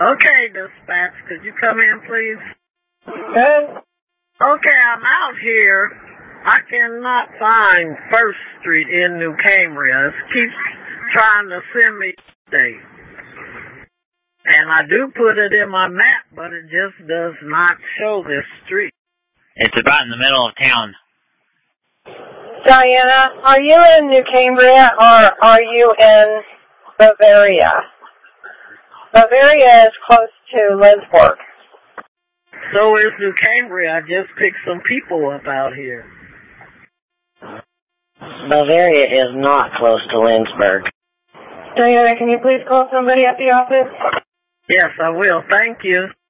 Okay, dispatch, could you come in, please? Good. Okay, I'm out here. I cannot find First Street in New Cambria. It keeps trying to send me state. And I do put it in my map, but it just does not show this street. It's about in the middle of town. Diana, are you in New Cambria or are you in Bavaria? Bavaria is close to Lindsborg. So is New Cambria. I just picked some people up out here. Bavaria is not close to Lindsborg. Diana, can you please call somebody at the office? Yes, I will. Thank you.